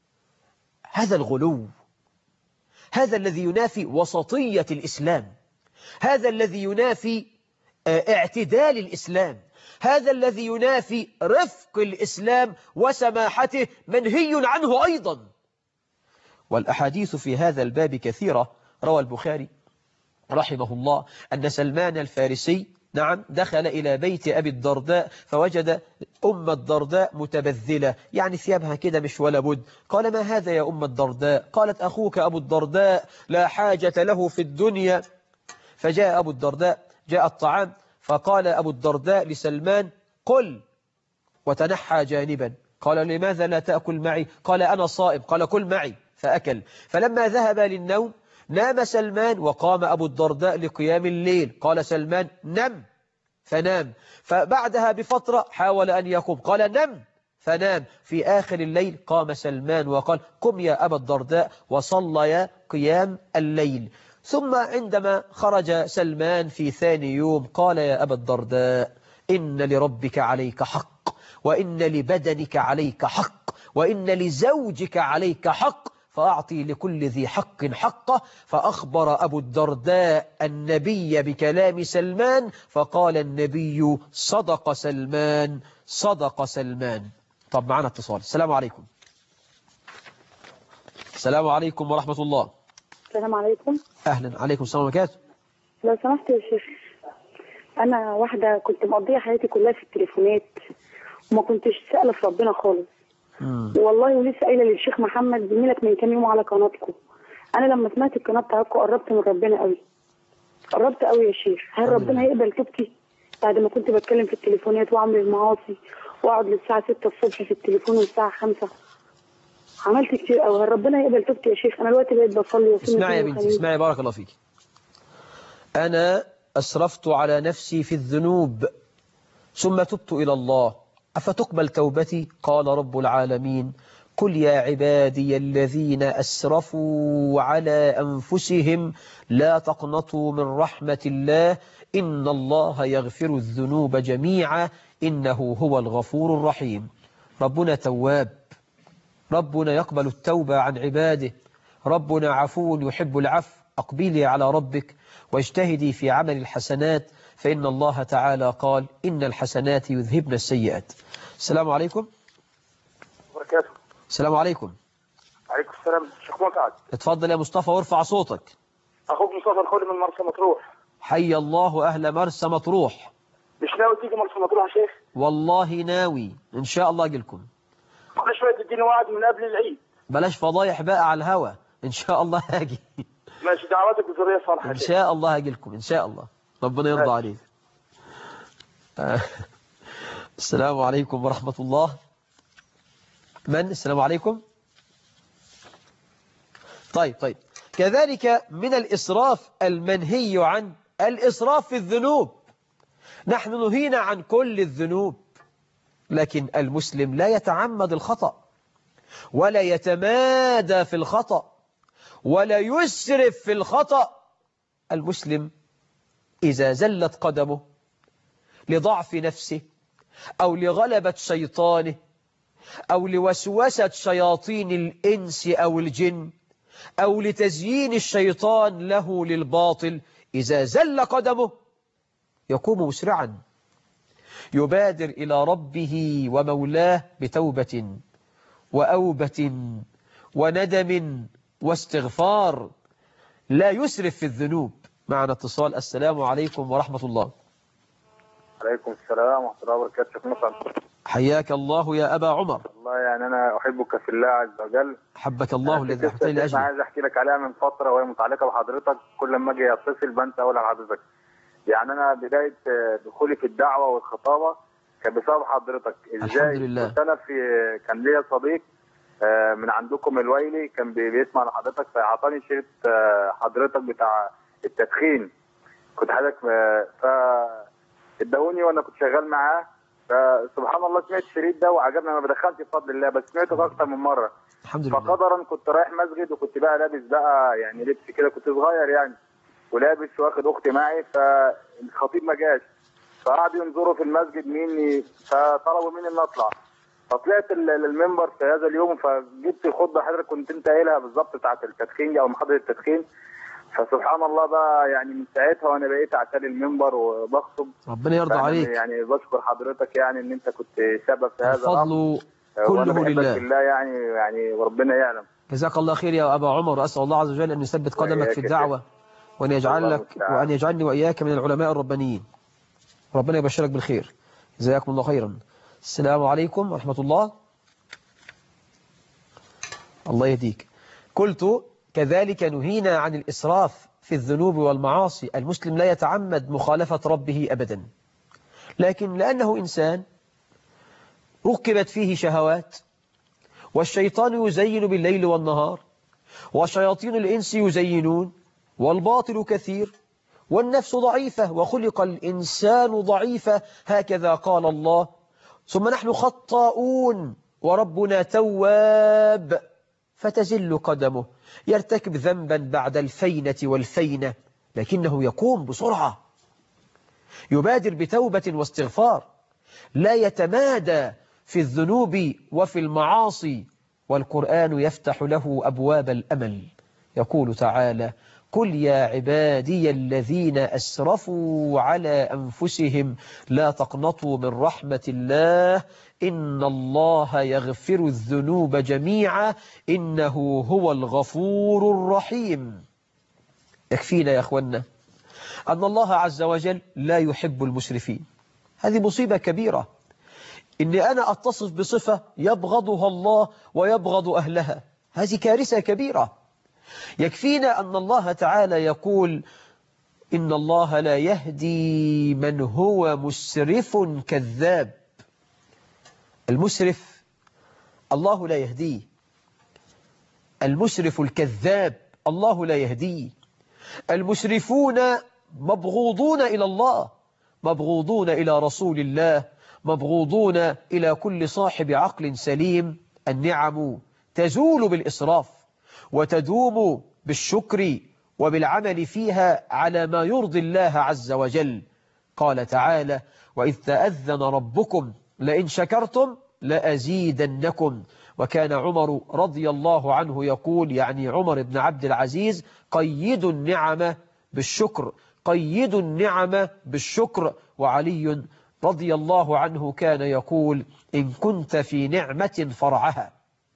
هذا الغلو، هذا الذي ينافي وسطية الإسلام، هذا الذي ينافي اعتدال الإسلام، هذا الذي ينافي رفق الإسلام وسماحته، منهي عنه أيضا. والأحاديث في هذا الباب كثيرة. روى البخاري رحمه الله أن سلمان الفارسي دخل إلى بيت أبي الدرداء فوجد أم الدرداء متبذلة، يعني ثيابها كده مش ولا بد. قال: ما هذا يا أم الدرداء؟ قالت: أخوك أبو الدرداء لا حاجة له في الدنيا. فجاء أبو الدرداء، جاء الطعام، فقال أبو الدرداء لسلمان: قل، وتنحى جانبا. قال: لماذا لا تأكل معي؟ قال: أنا صائم. قال: كل معي. فأكل. فلما ذهب للنوم نام سلمان، وقام أبو الدرداء لقيام الليل. قال سلمان: نم، فنام. فبعدها بفترة حاول أن يقوم، قال: نم، فنام. في آخر الليل قام سلمان وقال: قم يا أبا الدرداء، وصلى قيام الليل. ثم عندما خرج سلمان في ثاني يوم قال: يا أبا الدرداء، إن لربك عليك حق، وإن لبدنك عليك حق، وإن لزوجك عليك حق، فأعطي لكل ذي حق حقه. فأخبر أبو الدرداء النبي بكلام سلمان، فقال النبي: صدق سلمان، صدق سلمان. طب معنا اتصال. السلام عليكم. السلام عليكم ورحمة الله. السلام عليكم. أهلا. عليكم السلام وبركاته. لو سمحت يا شيخ، أنا واحدة كنت مقضية حياتي كلها في التليفونات وما كنتش سألة في ربنا خالص. والله ولسه قايلة للشيخ محمد زميلك من كام يوم على قناتكم، أنا لما سمعت القناة بتاعتكم قربت من ربنا قوي، قربت قوي يا شيخ. هل ربنا هيقبل توبتي بعد ما كنت بتكلم في التليفونات وأعمل المعاصي وأقعد للساعة 6 الصبح في التليفون والساعة 5؟ عملت كتير قوي. هل ربنا يقبل توبتي يا شيخ؟ أنا دلوقتي بقيت بصلي وأصوم. اسمعي يا بنتي، اسمعي، بارك الله فيك. أنا أسرفت على نفسي في الذنوب ثم تبت إلى الله، أفتقبل توبتي؟ قال رب العالمين: قل يا عبادي الذين أسرفوا على أنفسهم لا تقنطوا من رحمة الله إن الله يغفر الذنوب جميعا إنه هو الغفور الرحيم. ربنا تواب، ربنا يقبل التوبة عن عباده، ربنا عفو يحب العفو. أقبلي على ربك واجتهدي في عمل الحسنات، فإن الله تعالى قال: إن الحسنات يذهبن السيئات. السلام عليكم. وبركاته. السلام عليكم. عليكم السلام. شيخ مقعد. اتفضل يا مصطفى وارفع صوتك. أخوك مصطفى الخولي من مرسى مطروح. حي الله أهل مرسى مطروح. مش ناوي تيجي مرسى مطروح يا شيخ؟ والله ناوي إن شاء الله أجي لكم. كل شوية تديني وعد من قبل العيد. بلاش فضايح بقى على الهوا، إن شاء الله هاجي. ماشي، دعواتك بذرية صالحة إن شاء الله هاجي لكم إن شاء الله، ربنا يرضى عليك. السلام عليكم ورحمة الله. من؟ السلام عليكم. طيب كذلك من الإسراف المنهي عن الإسراف في الذنوب. نحن نهينا عن كل الذنوب، لكن المسلم لا يتعمد الخطأ ولا يتمادى في الخطأ ولا يسرف في الخطأ. المسلم إذا زلت قدمه لضعف نفسه أو لغلبة شيطانه أو لوسوسة شياطين الإنس أو الجن أو لتزيين الشيطان له للباطل، إذا زل قدمه يقوم مسرعا يبادر إلى ربه ومولاه بتوبة وأوبة وندم واستغفار، لا يسرف في الذنوب. معنا اتصال. السلام عليكم ورحمة الله. عليكم السلام ورحمة الله وبركاته. حياك الله يا أبا عمر. والله يعني أنا أحبك في الله عز وجل. حبك الله الذي أحببتني أنا لأجله. عايز أحكي لك عليها من فترة وهي متعلقة بحضرتك، كل ما أجي أتصل بنسى أقول لحضرتك. يعني أنا بداية دخولي في الدعوة والخطابة كان بسبب حضرتك. الحمد إزاي؟ لله. كنت أنا كان ليا صديق من عندكم الويلي كان بيسمع لحضرتك، فأعطاني شريط حضرتك بتاع التدخين. كنت حضرتك ادهوني وانا كنت شغال معاه، فسبحان الله سمعت الشريط ده وعجبني. انا ما بدخنش بفضل الله، بس سمعته اكتر من مره. الحمد لله. فقدرا كنت رايح مسجد وكنت بقى لابس بقى يعني لبس كده، كنت صغير يعني ولابس واخد اختي معي، فالخطيب ما جاش، فقعدوا ينظروا في المسجد مين، فطلبوا مني ان اطلع. فطلعت المنبر في هذا اليوم، فجبت الخطبه حضرتك كنت انت قايلها بالظبط بتاعت التدخين او محاضره التدخين. فسبحان الله بقى يعني من ساعتها وانا بقيت اعتلي المنبر وبخطب. ربنا يرضى عليك. يعني بشكر حضرتك يعني ان انت كنت سبب في هذا الفضل وانا كله بحبك لله. بالله يعني وربنا يعلم. جزاك الله خير يا أبا عمر، أسأل الله عز وجل أن يثبت قدمك في الدعوة وأن يجعلني وإياك من العلماء الربانيين. ربنا يبشرك بالخير. جزاكم الله خيرا. السلام عليكم ورحمة الله. الله يهديك. قلت كذلك نهينا عن الإسراف في الذنوب والمعاصي. المسلم لا يتعمد مخالفة ربه أبدا، لكن لأنه إنسان ركبت فيه شهوات، والشيطان يزين بالليل والنهار، وشياطين الإنس يزينون، والباطل كثير، والنفس ضعيفة، وخلق الإنسان ضعيفة، هكذا قال الله. ثم نحن خطاؤون وربنا تواب، فتزل قدمه، يرتكب ذنبا بعد الفينة والفينة، لكنه يقوم بسرعة، يبادر بتوبة واستغفار، لا يتمادى في الذنوب وفي المعاصي، والقرآن يفتح له أبواب الأمل. يقول تعالى: قل يا عبادي الذين أسرفوا على أنفسهم لا تقنطوا من رحمة الله إن الله يغفر الذنوب جميعا إنه هو الغفور الرحيم. يكفينا يا أخوانا أن الله عز وجل لا يحب المسرفين. هذه مصيبة كبيرة، إني أنا أتصف بصفة يبغضها الله ويبغض أهلها. هذه كارثة كبيرة. يكفينا أن الله تعالى يقول: إن الله لا يهدي من هو مسرف كذاب. المسرف الله لا يهديه، المسرف الكذاب الله لا يهديه. المسرفون مبغوضون إلى الله، مبغوضون إلى رسول الله، مبغوضون إلى كل صاحب عقل سليم. النعم تزول بالإسراف وتدوم بالشكر وبالعمل فيها على ما يرضي الله عز وجل. قال تعالى: وإذ تأذن ربكم لئن شكرتم لأزيدنكم. وكان عمر رضي الله عنه يقول، يعني عمر بن عبد العزيز: قيدوا النعم بالشكر، قيدوا النعم بالشكر. وعلي رضي الله عنه كان يقول: إن كنت في نعمة فرعها،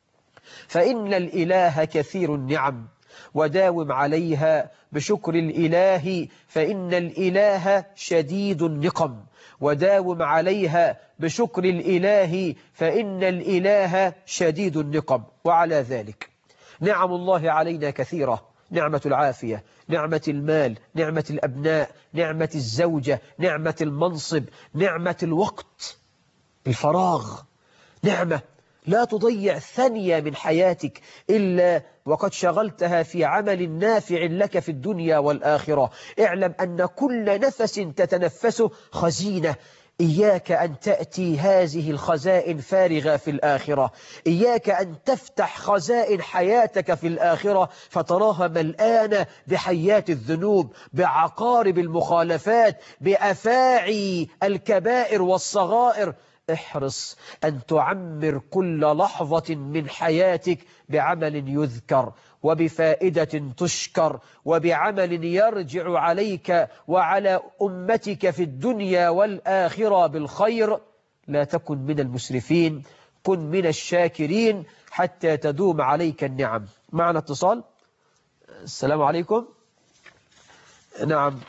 فإن الإله كثير النعم، وداوم عليها بشكر الإله فإن الإله شديد النقم، وداوم عليها بشكر الإله فإن الإله شديد النقم. وعلى ذلك نعم الله علينا كثيرة: نعمة العافية، نعمة المال، نعمة الأبناء، نعمة الزوجة، نعمة المنصب، نعمة الوقت، الفراغ. نعمة لا تضيع ثانية من حياتك إلا وقد شغلتها في عمل نافع لك في الدنيا والآخرة. اعلم أن كل نفس تتنفسه خزينة، إياك أن تأتي هذه الخزائن فارغة في الآخرة. إياك أن تفتح خزائن حياتك في الآخرة فتراها ملآنة بحيات الذنوب، بعقارب المخالفات، بأفاعي الكبائر والصغائر. احرص أن تعمر كل لحظة من حياتك بعمل يذكر، وبفائدة تشكر، وبعمل يرجع عليك وعلى أمتك في الدنيا والآخرة بالخير. لا تكن من المسرفين، كن من الشاكرين حتى تدوم عليك النعم. معنا اتصال. السلام عليكم. نعم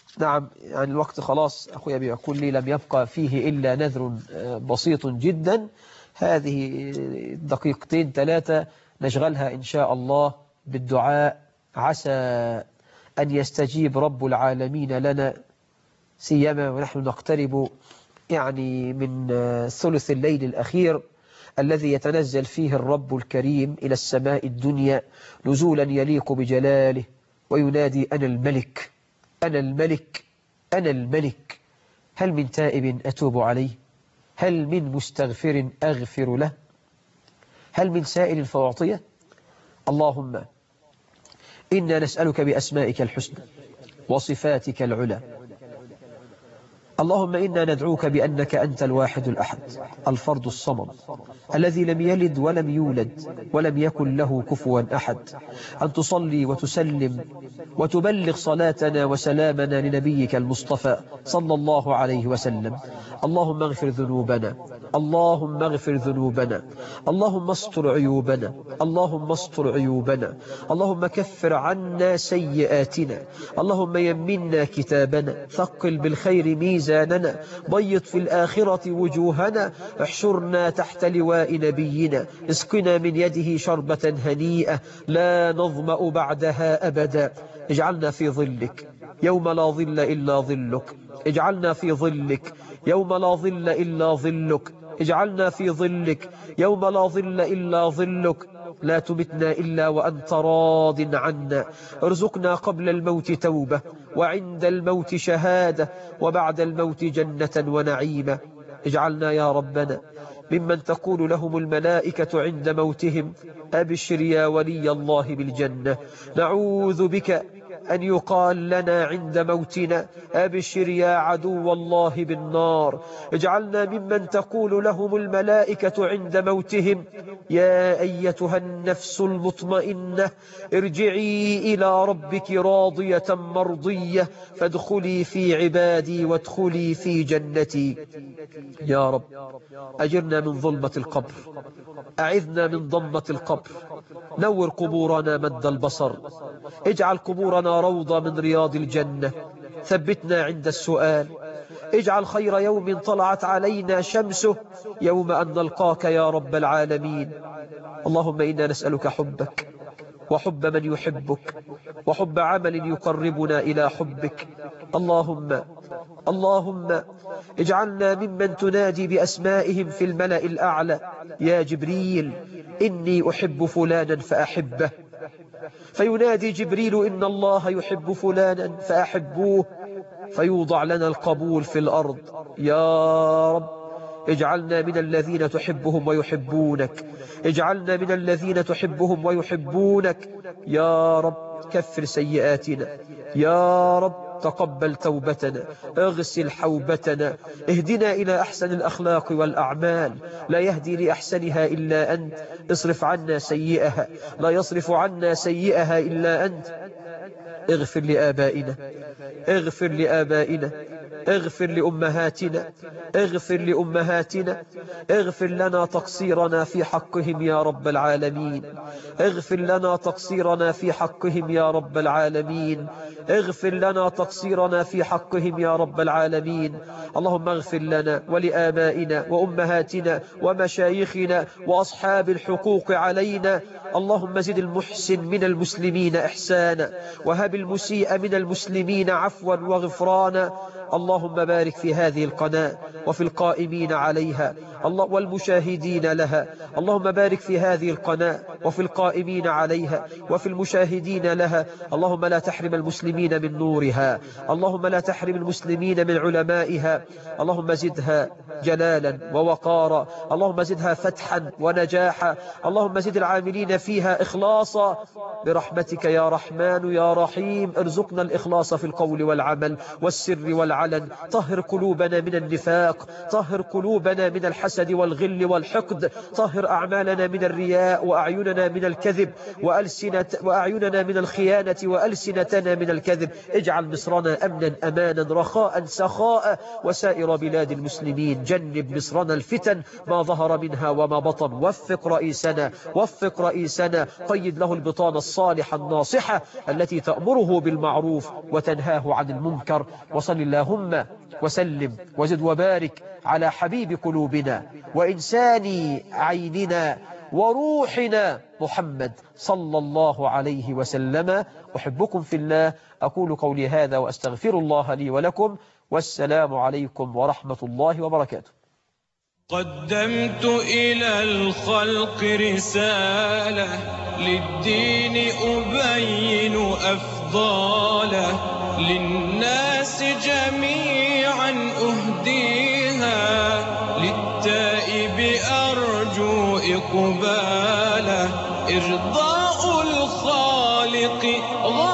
نعم، يعني الوقت خلاص أخويا بيقول لي لم يبقى فيه إلا نذر بسيط جدا. هذه دقيقتين 3 نشغلها إن شاء الله بالدعاء، عسى أن يستجيب رب العالمين لنا، سيما ونحن نقترب يعني من ثلث الليل الأخير الذي يتنزل فيه الرب الكريم إلى السماء الدنيا نزولا يليق بجلاله، وينادي أنا الملك أنا الملك أنا الملك، هل من تائب أتوب عليه؟ هل من مستغفر أغفر له؟ هل من سائل فأعطيه؟ اللهم إنا نسألك بأسمائك الحسنى وصفاتك العلى، اللهم إنا ندعوك بأنك أنت الواحد الأحد الفرد الصمد الذي لم يلد ولم يولد ولم يكن له كفوا أحد، أن تصلي وتسلم وتبلغ صلاتنا وسلامنا لنبيك المصطفى صلى الله عليه وسلم. اللهم اغفر ذنوبنا، اللهم اغفر ذنوبنا، اللهم استر عيوبنا، اللهم استر عيوبنا، اللهم كفر عنا سيئاتنا، اللهم يمنا كتابنا، ثقل بالخير ميزاننا، بيض في الآخرة وجوهنا، احشرنا تحت لواء نبينا، اسقنا من يده شربة هنيئة لا نظمأ بعدها أبدا، اجعلنا في ظلك يوم لا ظل إلا ظلك، اجعلنا في ظلك يوم لا ظل إلا ظلك، اجعلنا في ظلك يوم لا ظل إلا ظلك، لا تمتنا إلا وأنت راض عنا، ارزقنا قبل الموت توبة، وعند الموت شهادة، وبعد الموت جنة ونعيمة. اجعلنا يا ربنا ممن تقول لهم الملائكة عند موتهم أبشر يا ولي الله بالجنة. نعوذ بك أن يقال لنا عند موتنا أبشر يا عدو الله بالنار. اجعلنا ممن تقول لهم الملائكة عند موتهم يا أيتها النفس المطمئنة ارجعي إلى ربك راضية مرضية فادخلي في عبادي وادخلي في جنتي. يا رب أجرنا من ظلمة القبر، أعذنا من ضمة القبر، نور قبورنا مد البصر، اجعل قبورنا روضة من رياض الجنة، ثبتنا عند السؤال، اجعل خير يوم طلعت علينا شمسه يوم أن نلقاك يا رب العالمين. اللهم إنا نسألك حبك وحب من يحبك وحب عمل يقربنا إلى حبك. اللهم اجعلنا ممن تنادي بأسمائهم في الملأ الأعلى يا جبريل إني أحب فلانا فأحبه، فينادي جبريل إن الله يحب فلانا فأحبوه، فيوضع لنا القبول في الأرض. يا رب اجعلنا من الذين تحبهم ويحبونك، اجعلنا من الذين تحبهم ويحبونك. يا رب كفر سيئاتنا، يا رب تقبل توبتنا، اغسل حوبتنا، اهدنا إلى أحسن الأخلاق والأعمال، لا يهدي لأحسنها إلا أنت، اصرف عنا سيئها، لا يصرف عنا سيئها إلا أنت. اغفر لآبائنا، اغفر لآبائنا، اغفر لأمهاتنا، اغفر لأمهاتنا، اغفر لنا تقصيرنا في حقهم يا رب العالمين، اغفر لنا تقصيرنا في حقهم يا رب العالمين، اغفر لنا تقصيرنا في حقهم يا رب العالمين. اللهم اغفر لنا ولآبائنا وأمهاتنا ومشايخنا وأصحاب الحقوق علينا. اللهم زد المحسن من المسلمين إحسانا، وهب المسيء من المسلمين عفوا وغفرانا. اللهم بارك في هذه القناة وفي القائمين عليها والمشاهدين لها. اللهم بارك في هذه القناة وفي القائمين عليها وفي المشاهدين لها. اللهم لا تحرم المسلمين من نورها، اللهم لا تحرم المسلمين من علمائها. اللهم زدها جلالا ووقارا، اللهم زدها فتحا ونجاحا، اللهم زد العاملين فيها إخلاصا برحمتك يا رحمن يا رحيم. ارزقنا الإخلاص في القول والعمل والسر والعلن. طهر قلوبنا من النفاق، طهر قلوبنا من الحسد والحسد والغل والحقد. طهر أعمالنا من الرياء وأعيننا من الكذب وأعيننا من الخيانة وألسنتنا من الكذب. اجعل مصرنا أمنا أمانا رخاء سخاء وسائر بلاد المسلمين. جنب مصرنا الفتن ما ظهر منها وما بطن. وفق رئيسنا قيد له البطانة الصالحة الناصحة التي تأمره بالمعروف وتنهاه عن المنكر. وصل اللهم وسلم وزد وبارك على حبيب قلوبنا وإنسان عيننا وروحنا محمد صلى الله عليه وسلم. أحبكم في الله. أقول قولي هذا وأستغفر الله لي ولكم، والسلام عليكم ورحمة الله وبركاته. قدمت إلى الخلق رسالة للدين أبين أفضاله، للناس جميعا أهديها، للتائب أرجو إقباله، إرضاء الخالق